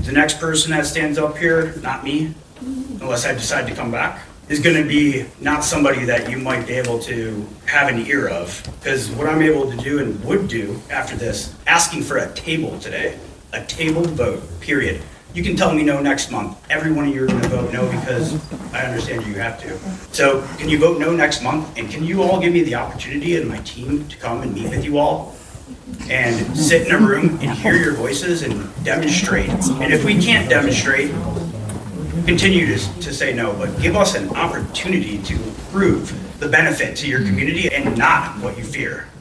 The next person that stands up here, not me, unless I decide to come back, is going to be not somebody that you might be able to have an ear of. Because what I'm able to do and would do after this, asking for a table today, a tabled vote, period. You can tell me no next month. Every one of you are going to vote no because I understand you have to. So can you vote no next month? And can you all give me the opportunity and my team to come and meet with you all and sit in a room and hear your voices and demonstrate? And if we can't demonstrate, continue to say no, but give us an opportunity to prove the benefit to your community and not what you fear.